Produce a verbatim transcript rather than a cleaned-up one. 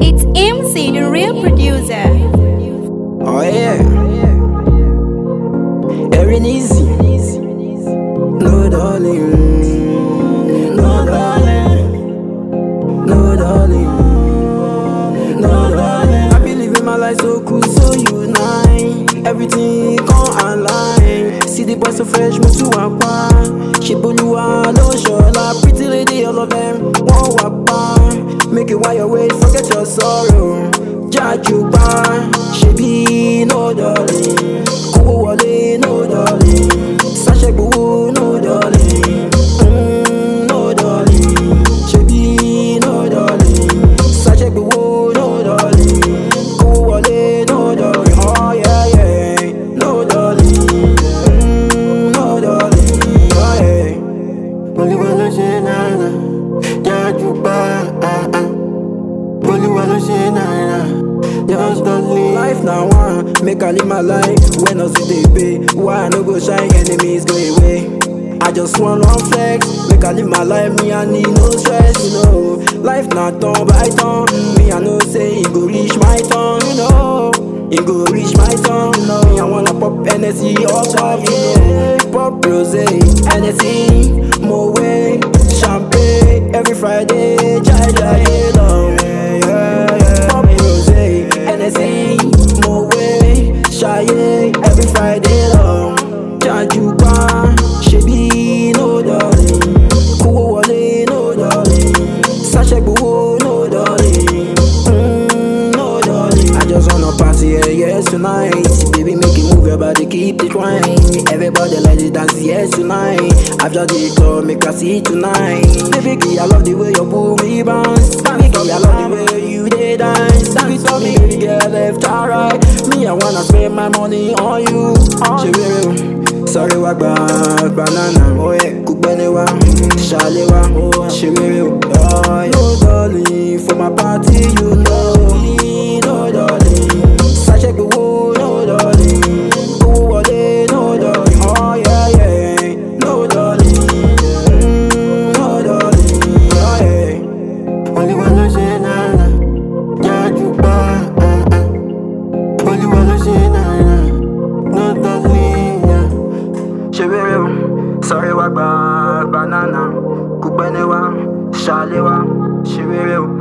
It's M C, the real producer. Oh yeah, Erin easy. No darling, no darling, no darling, no darling. I be living my life so cool, so unite. Everything come online. See the boys so fresh, move to Wapa. She Boluwa, no shola. Pretty lady, all of them want Wapa. Make it while you wait, forget your sorrow. Jajuba, she be no darling. Kuwale, no darling. Sasha Boo, no darling. Mm, no darling. She be no darling. Sasha Boo, no darling. Kuwale, no darling. Oh yeah, yeah, no darling. Mm, no darling. Oh yeah. Only wanna say nana, Jajuba, ah ah. Only wanna say nana. Just don't leave. Life now one, make I live my life. When I see they pay, why I no go shine, enemies go away. I just want to flex, make I live my life. Me I need no stress, you know. Life not turn by turn. Me I know say it go reach my turn, you know. It go reach my turn, you know. Me I wanna pop N S E off top, you know. Pop rosé, N S E, Moe, champagne every Friday, jai jai long. Every Friday long, Jajuba, she be no darling. Kuwale, no darling. Sasha Boo, no darling. Mm, no darling. I just wanna party, yeah, yes tonight. Baby, make it move your body, keep it wine. Everybody like to dance, yes tonight. After the club, make I see tonight. Baby, I love the way your booty bounce. Baby, I love the way you dey dance. Dance for me, baby girl, left or right. Me, I wanna spend my money on you. She will. Sorry, wa gba banana. Oh yeah, Kubeniwa, Shalewa. Oh, she will. Oh yeah. No darling, for my party, you know. No darling, Sasha Boo, no darling. Kuwale, no darling. Oh yeah, yeah, no darling. Mm, no darling. Oh yeah. Only wanna say nana, Jajuba, ah ah. Only wanna say nana, no darling, yeah. She will. Sorry, wa gba banana. Kubeniwa, Shalewa. She will.